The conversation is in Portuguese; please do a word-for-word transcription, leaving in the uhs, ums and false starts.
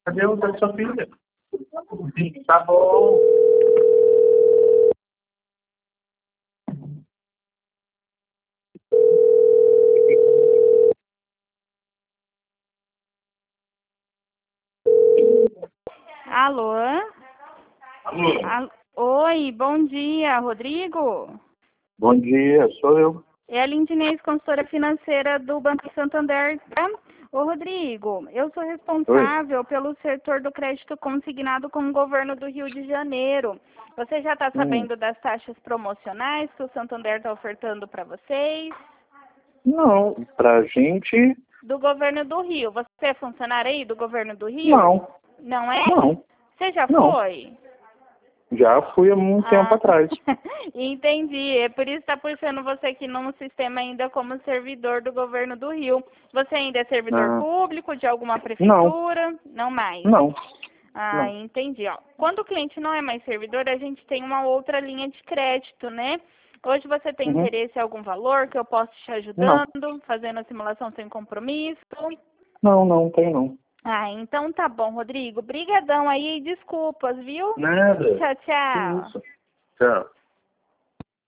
Cadê o da sua filha? Tá bom. Alô? Alô? Al- Oi, bom dia, Rodrigo? Bom dia, sou eu. É a Lindinês, consultora financeira do Banco Santander, tá? Ô, Rodrigo, eu sou Oi. responsável pelo setor do crédito consignado com o governo do Rio de Janeiro. Você já está Hum. sabendo das taxas promocionais que o Santander está ofertando para vocês? Não, pra gente, Do governo do Rio. Você é funcionário aí do governo do Rio? não. Não é? Não, Você já não. foi? Já fui há muito tempo Ah, atrás. entendi. É por isso que está puxando você aqui num sistema ainda como servidor do governo do Rio. Você ainda é servidor Ah, público de alguma não, prefeitura? Não mais. não, Ah, não. entendi. Ó, quando o cliente não é mais servidor, a gente tem uma outra linha de crédito, né? Hoje você tem Uhum. interesse em algum valor que eu possa te Não, ajudando, fazendo a simulação sem compromisso? não, não tem não. Ah, então tá bom, Rodrigo. Brigadão aí e desculpas, viu? Nada. Tchau, Que tchau. isso. Tchau.